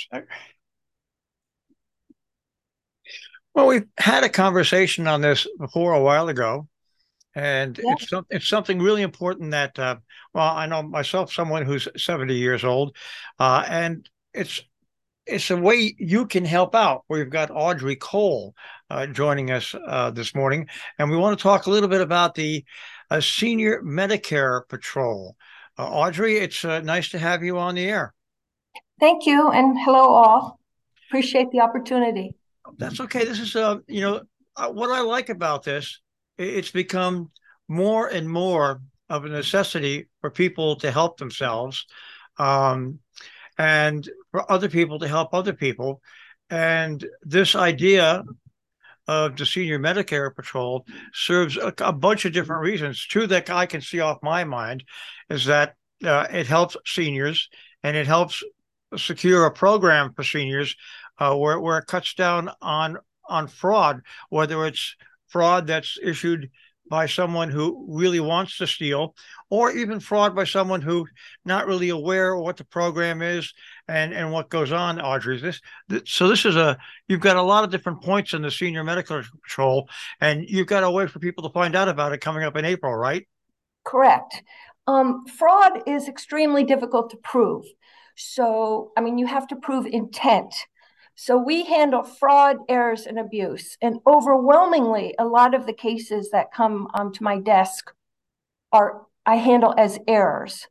Well, we've had a conversation on this before a while ago, and Yeah. it's something really important that well, I know myself, someone who's 70 years old, and it's a way you can help out. We've got Audrey Cole joining us this morning, and we want to talk a little bit about the Senior Medicare Patrol. Audrey, it's nice to have you on the air. Thank you, and hello all. Appreciate the opportunity. That's okay. This is what I like about this. It's become more and more of a necessity for people to help themselves, um, and for other people to help other people. And this idea of the Senior Medicare Patrol serves a bunch of different reasons. Two that I can see off my mind is that it helps seniors and it helps secure a program for seniors where it cuts down on fraud, whether it's fraud that's issued by someone who really wants to steal, or even fraud by someone who not really aware of what the program is and what goes on. Audrey, so this is a you've got a lot of different points in the Senior Medical Patrol, and you've got a way for people to find out about it coming up in April, right? Correct. Fraud is extremely difficult to prove. So, I mean, you have to prove intent. So, we handle fraud, errors, and abuse. And overwhelmingly, a lot of the cases that come to my desk are I handle as errors.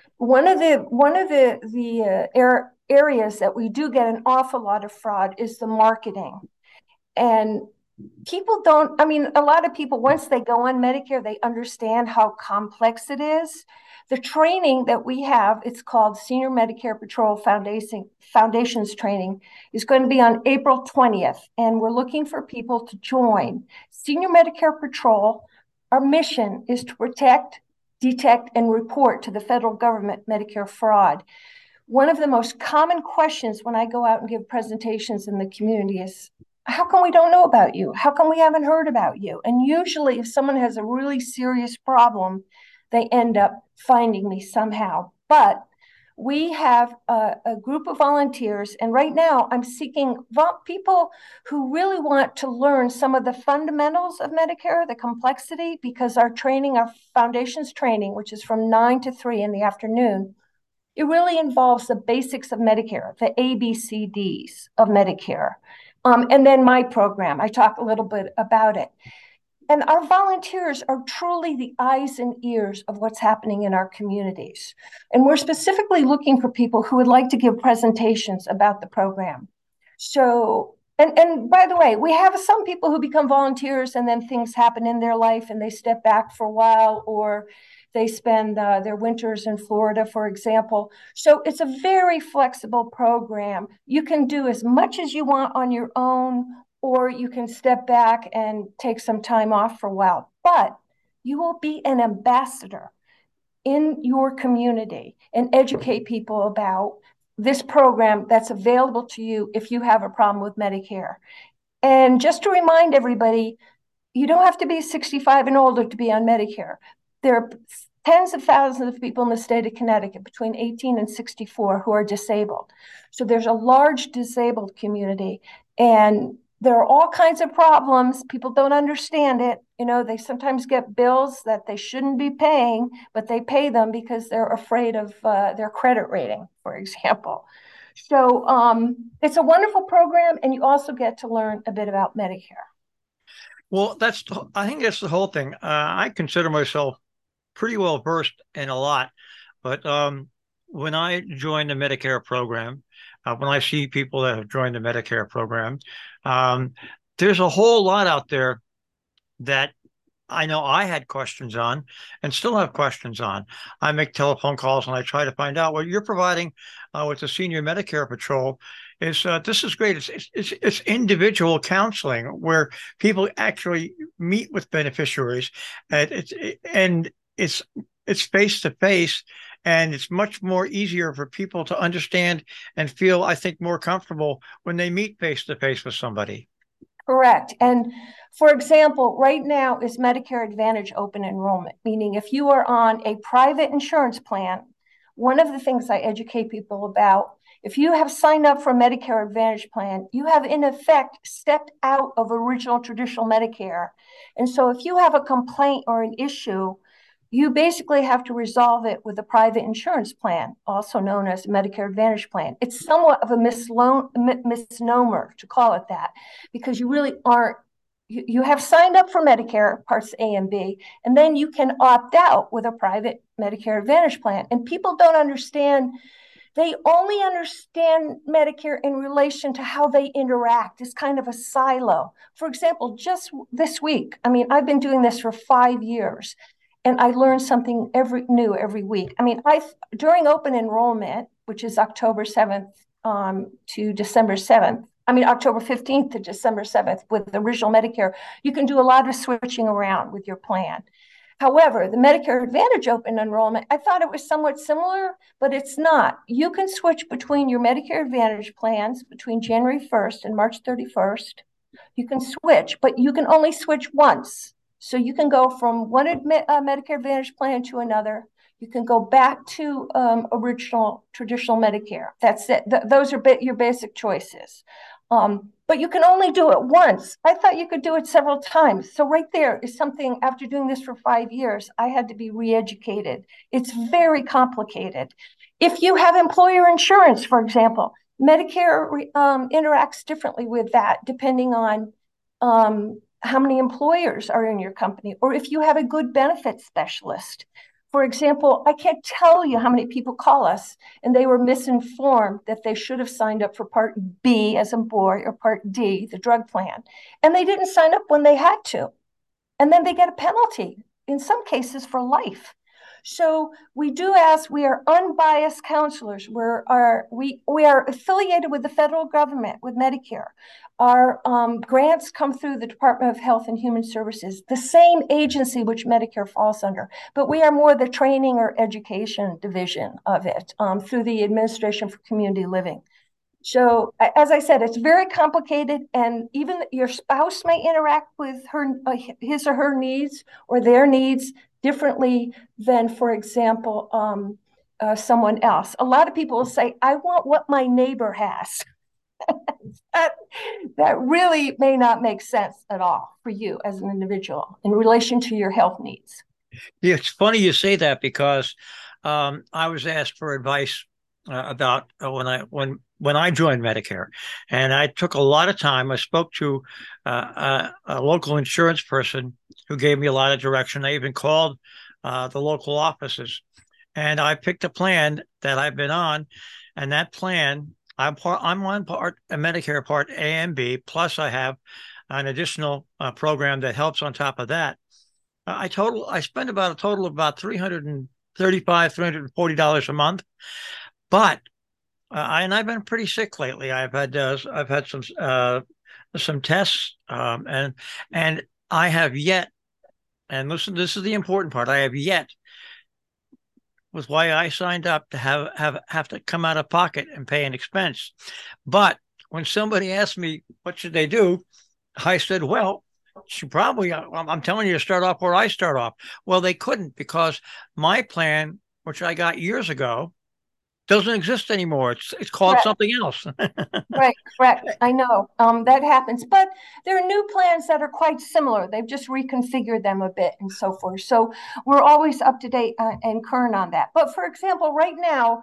One of the areas that we do get an awful lot of fraud is the marketing. And people don't, I mean, a lot of people, once they go on Medicare, they understand how complex it is. The training that we have, it's called Senior Medicare Patrol Foundations Training, is going to be on April 20th. And we're looking for people to join. Senior Medicare Patrol, our mission is to protect, detect, and report to the federal government Medicare fraud. One of the most common questions when I go out and give presentations in the community is, how come we don't know about you? How come we haven't heard about you? And usually, if someone has a really serious problem, they end up finding me somehow. But we have a group of volunteers, and right now I'm seeking people who really want to learn some of the fundamentals of Medicare, the complexity, because our training, our foundations training, which is from 9 to 3 in the afternoon, it really involves the basics of Medicare, the ABCDs of Medicare. And then my program, I talk a little bit about it. And our volunteers are truly the eyes and ears of what's happening in our communities. And we're specifically looking for people who would like to give presentations about the program. So, and by the way, we have some people who become volunteers and then things happen in their life and they step back for a while, or they spend their winters in Florida, for example. So it's a very flexible program. You can do as much as you want on your own, or you can step back and take some time off for a while. But you will be an ambassador in your community and educate people about this program that's available to you if you have a problem with Medicare. And just to remind everybody, you don't have to be 65 and older to be on Medicare. There are tens of thousands of people in the state of Connecticut between 18 and 64 who are disabled. So there's a large disabled community, and there are all kinds of problems. People don't understand it. You know, they sometimes get bills that they shouldn't be paying, but they pay them because they're afraid of their credit rating, for example. So it's a wonderful program, and you also get to learn a bit about Medicare. Well, I think that's the whole thing. I consider myself pretty well versed in a lot, but when I join the Medicare program, when I see people that have joined the Medicare program, um, there's a whole lot out there that I know I had questions on and still have questions on. I make telephone calls and I try to find out what you're providing with the Senior Medicare Patrol is this is great. It's individual counseling where people actually meet with beneficiaries and it's it's face to face, and it's much more easier for people to understand and feel, I think, more comfortable when they meet face to face with somebody. Correct. And for example, right now is Medicare Advantage open enrollment, meaning if you are on a private insurance plan, one of the things I educate people about If you have signed up for a Medicare Advantage plan, you have in effect stepped out of original traditional Medicare. And so if you have a complaint or an issue, you basically have to resolve it with a private insurance plan, also known as a Medicare Advantage plan. It's somewhat of a misnomer to call it that, because you really aren't. You have signed up for Medicare Parts A and B, and then you can opt out with a private Medicare Advantage plan. And people don't understand. They only understand Medicare in relation to how they interact. It's kind of a silo. For example, just this week, I mean, I've been doing this for 5 years, and I learn something new every week. I mean, during open enrollment, which is October 7th to December 7th, I mean, October 15th to December 7th with the original Medicare, you can do a lot of switching around with your plan. However, the Medicare Advantage open enrollment, I thought it was somewhat similar, but it's not. You can switch between your Medicare Advantage plans between January 1st and March 31st. You can switch, but you can only switch once. So you can go from one Medicare Advantage plan to another. You can go back to original traditional Medicare. That's it. Those are your basic choices. But you can only do it once. I thought you could do it several times. So right there is something, after doing this for 5 years, I had to be re-educated. It's very complicated. If you have employer insurance, for example, Medicare interacts differently with that depending on how many employers are in your company, or if you have a good benefits specialist. For example, I can't tell you how many people call us and they were misinformed that they should have signed up for Part B as a boy or Part D, the drug plan. And they didn't sign up when they had to. And then they get a penalty, in some cases for life. So we are unbiased counselors. We are affiliated with the federal government, with Medicare. Our grants come through the Department of Health and Human Services, the same agency which Medicare falls under, but we are more the training or education division of it through the Administration for Community Living. So, as I said, it's very complicated, and even your spouse may interact with his or her needs or their needs differently than, for example, someone else. A lot of people will say, I want what my neighbor has. that really may not make sense at all for you as an individual in relation to your health needs. Yeah, it's funny you say that because I was asked for advice about when I joined Medicare, and I took a lot of time. I spoke to a local insurance person who gave me a lot of direction. I even called the local offices, and I picked a plan that I've been on, and that plan I'm on a Medicare Part A and B, plus I have an additional program that helps on top of that. I spend about a total of about $340 a month, but I've been pretty sick lately. I've had some tests, and I have yet, and listen, this is the important part. I have yet, with why I signed up, to have to come out of pocket and pay an expense. But when somebody asked me what should they do, I said, well, I'm telling you to start off where I start off. Well, they couldn't, because my plan, which I got years ago, doesn't exist anymore. It's called something else. Right, correct. I know that happens, but there are new plans that are quite similar. They've just reconfigured them a bit and so forth. So we're always up to date and current on that. But for example, right now,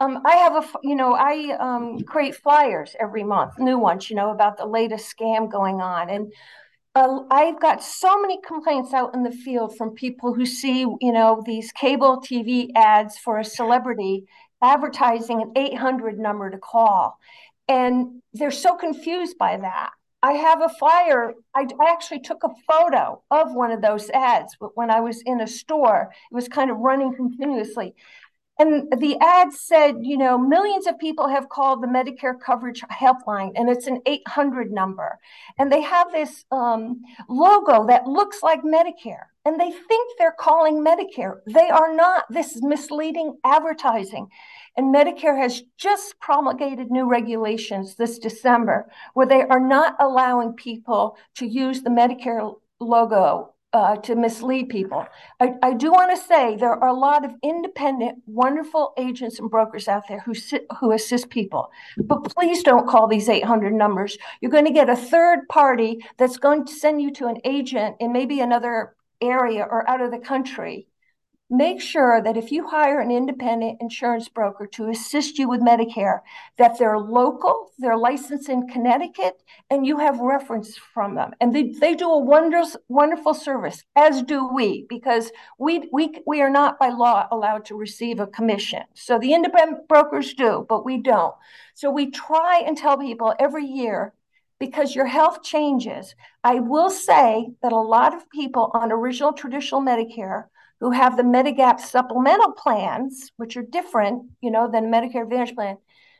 I create flyers every month, new ones, about the latest scam going on. And I've got so many complaints out in the field from people who see, these cable TV ads for a celebrity advertising an 800 number to call. And they're so confused by that. I have a flyer. I actually took a photo of one of those ads when I was in a store. It was kind of running continuously. And the ad said, millions of people have called the Medicare coverage helpline, and it's an 800 number. And they have this logo that looks like Medicare, and they think they're calling Medicare. They are not. This is misleading advertising. And Medicare has just promulgated new regulations this December where they are not allowing people to use the Medicare logo to mislead people. I do want to say there are a lot of independent, wonderful agents and brokers out there who assist people. But please don't call these 800 numbers. You're going to get a third party that's going to send you to an agent in maybe another area or out of the country. Make sure that if you hire an independent insurance broker to assist you with Medicare, that they're local, they're licensed in Connecticut, and you have reference from them. And they do a wonderful service, as do we, because we are not by law allowed to receive a commission. So the independent brokers do, but we don't. So we try and tell people every year, because your health changes. I will say that a lot of people on original traditional Medicare who have the Medigap supplemental plans, which are different, than Medicare Advantage plan,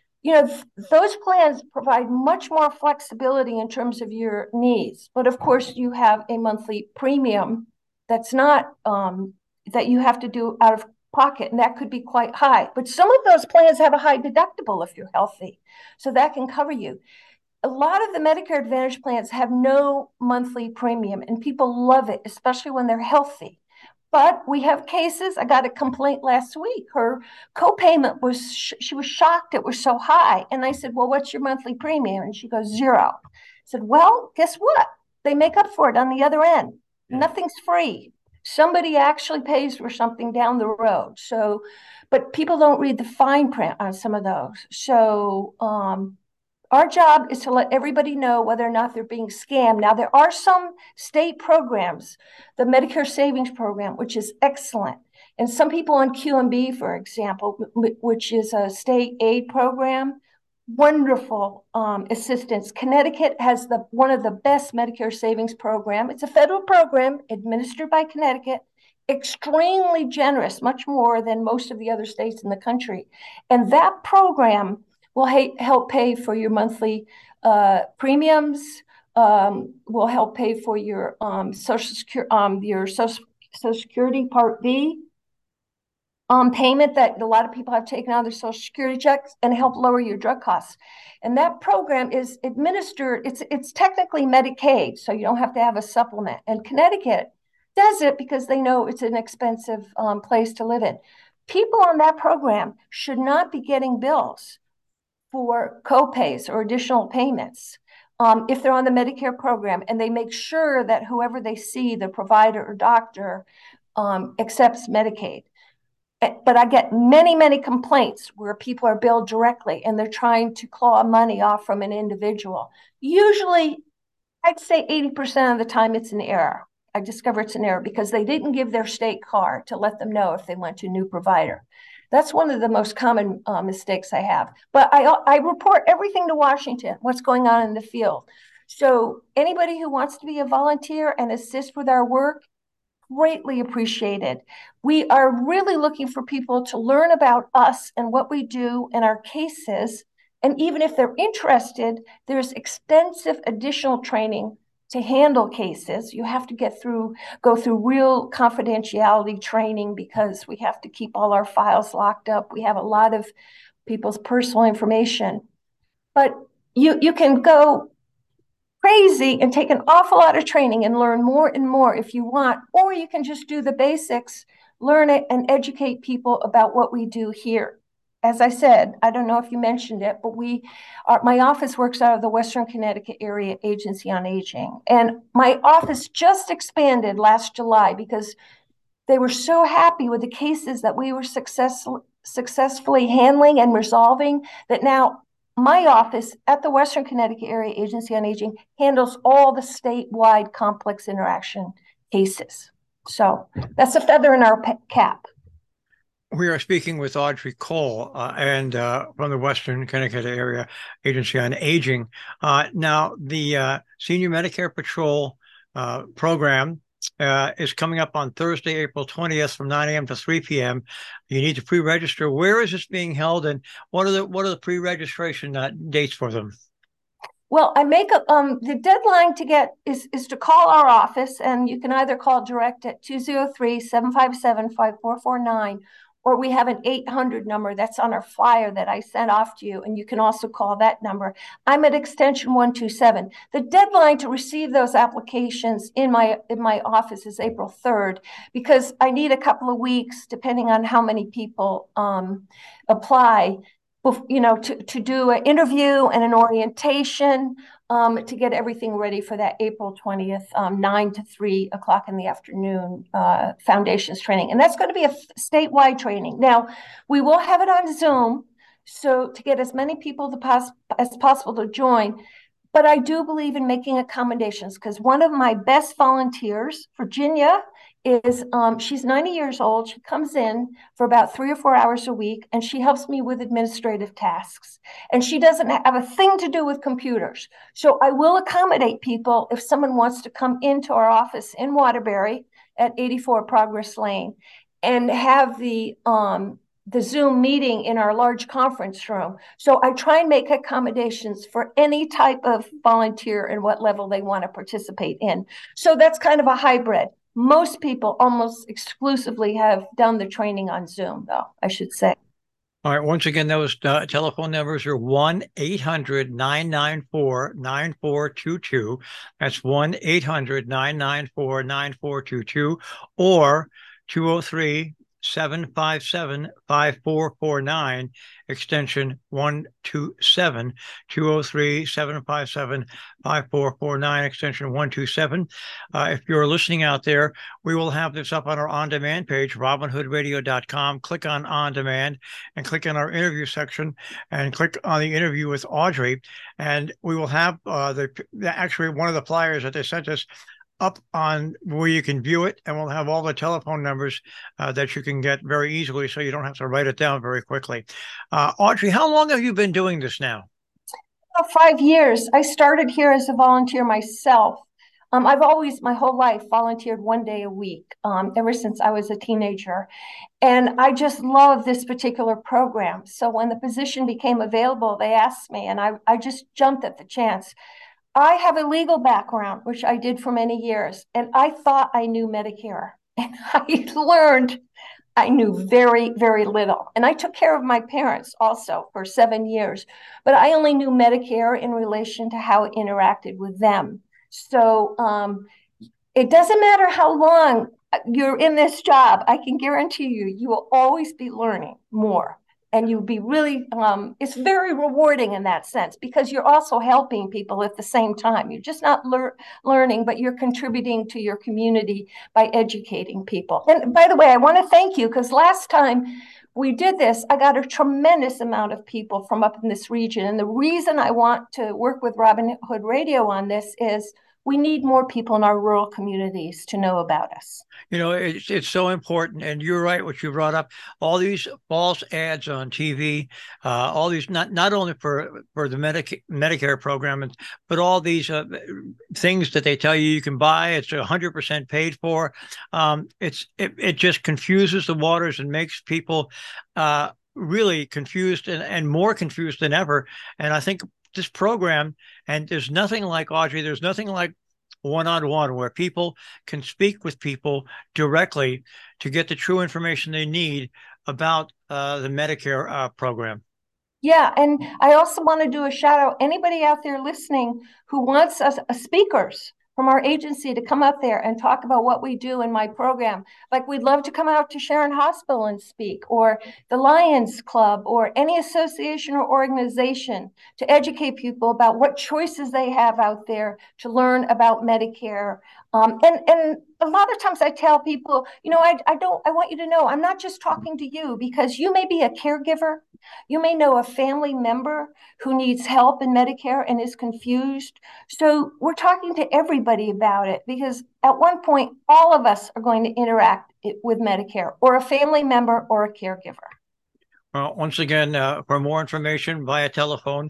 those plans provide much more flexibility in terms of your needs. But of course, you have a monthly premium that's not, that you have to do out of pocket, and that could be quite high. But some of those plans have a high deductible if you're healthy, so that can cover you. A lot of the Medicare Advantage plans have no monthly premium, and people love it, especially when they're healthy. But we have cases. I got a complaint last week. Her copayment she was shocked it was so high. And I said, well, what's your monthly premium? And she goes, 0. I said, well, guess what? They make up for it on the other end. Yeah. Nothing's free. Somebody actually pays for something down the road. So, but people don't read the fine print on some of those. So, our job is to let everybody know whether or not they're being scammed. Now, there are some state programs, the Medicare Savings Program, which is excellent. And some people on QMB, for example, which is a state aid program, wonderful assistance. Connecticut has one of the best Medicare Savings Program. It's a federal program administered by Connecticut, extremely generous, much more than most of the other states in the country. And that program will help pay for your monthly premiums, will help pay for your Social Security Part B payment that a lot of people have taken out of their Social Security checks, and help lower your drug costs. And that program is administered, it's technically Medicaid, so you don't have to have a supplement. And Connecticut does it because they know it's an expensive place to live in. People on that program should not be getting bills for copays or additional payments if they're on the Medicare program, and they make sure that whoever they see, the provider or doctor, accepts Medicaid. But I get many, many complaints where people are billed directly and they're trying to claw money off from an individual. Usually, I'd say 80% of the time it's an error. I discover it's an error because they didn't give their state card to let them know if they went to a new provider. That's one of the most common mistakes I have. But I report everything to Washington, what's going on in the field. So anybody who wants to be a volunteer and assist with our work, greatly appreciated. We are really looking for people to learn about us and what we do in our cases. And even if they're interested, there's extensive additional training to handle cases. You have to go through real confidentiality training because we have to keep all our files locked up. We have a lot of people's personal information. But you can go crazy and take an awful lot of training and learn more and more if you want, or you can just do the basics, learn it, and educate people about what we do here. As I said, I don't know if you mentioned it, but my office works out of the Western Connecticut Area Agency on Aging. And my office just expanded last July because they were so happy with the cases that we were successfully handling and resolving that now my office at the Western Connecticut Area Agency on Aging handles all the statewide complex interaction cases. So that's a feather in our cap. We are speaking with Audrey Cole and from the Western Connecticut Area Agency on Aging. Now, the Senior Medicare Patrol program is coming up on Thursday, April 20th from 9 a.m. to 3 p.m. You need to pre-register. Where is this being held, and what are the pre-registration dates for them? Well, I make the deadline to get is to call our office, and you can either call direct at 203-757-5449, or we have an 800 number that's on our flyer that I sent off to you, and you can also call that number. I'm at extension 127. The deadline to receive those applications in my office is April 3rd, because I need a couple of weeks, depending on how many people apply, to do an interview and an orientation, to get everything ready for that April 20th, 9 to 3 o'clock in the afternoon foundations training. And that's going to be a statewide training. Now, we will have it on Zoom, so to get as many people as possible to join. But I do believe in making accommodations, because one of my best volunteers, Virginia, is she's 90 years old. She comes in for about 3 or 4 hours a week, and she helps me with administrative tasks. And she doesn't have a thing to do with computers. So I will accommodate people if someone wants to come into our office in Waterbury at 84 Progress Lane and have the Zoom meeting in our large conference room. So I try and make accommodations for any type of volunteer and what level they want to participate in. So that's kind of a hybrid. Most people almost exclusively have done the training on Zoom, though, I should say. All right. Once again, those telephone numbers are 1-800-994-9422. That's 1-800-994-9422, or 203-757-5449, extension 127, 203-757-5449, extension 127. If you're listening out there, we will have this up on our on-demand page, robinhoodradio.com. Click on demand and click on our interview section and click on the interview with Audrey. And we will have actually one of the flyers that they sent us up on where you can view it, and we'll have all the telephone numbers that you can get very easily, so you don't have to write it down very quickly. Audrey, how long have you been doing this now? 5 years. I started here as a volunteer myself. I've always, my whole life, volunteered 1 day a week, ever since I was a teenager. And I just love this particular program. So when the position became available, they asked me, and I just jumped at the chance. I have a legal background, which I did for many years, and I thought I knew Medicare. And I learned I knew very, very little. And I took care of my parents also for 7 years, but I only knew Medicare in relation to how it interacted with them. So it doesn't matter how long you're in this job, I can guarantee you, you will always be learning more. And you'll be really, it's very rewarding in that sense, because you're also helping people at the same time. You're just not learning, but you're contributing to your community by educating people. And by the way, I want to thank you, because last time we did this, I got a tremendous amount of people from up in this region. And the reason I want to work with Robin Hood Radio on this is we need more people in our rural communities to know about us. You know, it's so important, and you're right what you brought up. All these false ads on TV, all these not only for the Medicare program, but all these things that they tell you can buy. It's 100% paid for. It just confuses the waters and makes people really confused and more confused than ever. And I think this program, and there's nothing like, Audrey, there's nothing like one-on-one where people can speak with people directly to get the true information they need about the Medicare program. Yeah, and I also want to do a shout out. Anybody out there listening who wants us speakers from our agency to come up there and talk about what we do in my program. Like, we'd love to come out to Sharon Hospital and speak, or the Lions Club, or any association or organization, to educate people about what choices they have out there to learn about Medicare. And a lot of times I tell people, I want you to know, I'm not just talking to you, because you may be a caregiver. You may know a family member who needs help in Medicare and is confused. So we're talking to everybody about it, because at one point, all of us are going to interact with Medicare, or a family member or a caregiver. Once again, for more information via telephone,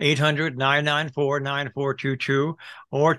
800-994-9422 or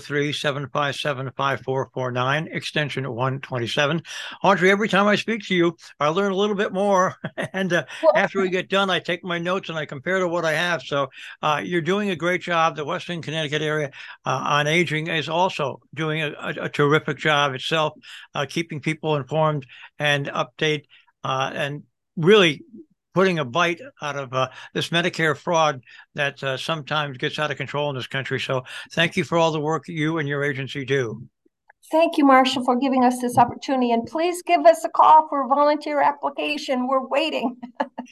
203-757-5449, extension 127. Audrey, every time I speak to you, I learn a little bit more. And after we get done, I take my notes and I compare to what I have. So you're doing a great job. The Western Connecticut area on aging is also doing a terrific job itself, keeping people informed and update. And really putting a bite out of this Medicare fraud that sometimes gets out of control in this country. So thank you for all the work you and your agency do. Thank you, Marshall, for giving us this opportunity. And please give us a call for a volunteer application. We're waiting.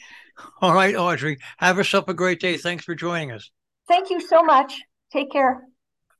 All right, Audrey, have yourself a great day. Thanks for joining us. Thank you so much. Take care.